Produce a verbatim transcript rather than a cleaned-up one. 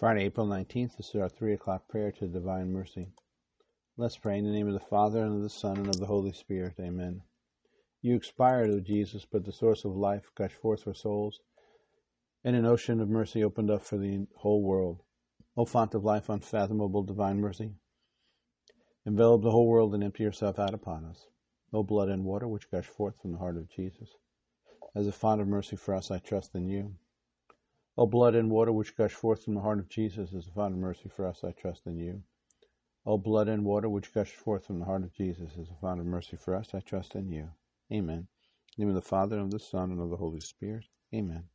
Friday, April nineteenth, this is our three o'clock prayer to Divine Mercy. Let's pray in the name of the Father, and of the Son, and of the Holy Spirit. Amen. You expired, O Jesus, but the source of life gushed forth for souls, and an ocean of mercy opened up for the whole world. O fount of life, unfathomable divine mercy, envelop the whole world and empty yourself out upon us. O blood and water which gush forth from the heart of Jesus, as a fount of mercy for us, I trust in you. O blood and water which gush forth from the heart of Jesus, as a fount of mercy for us, I trust in you. O blood and water which gush forth from the heart of Jesus, as a fount of mercy for us, I trust in you. Amen. In the name of the Father, and of the Son, and of the Holy Spirit. Amen.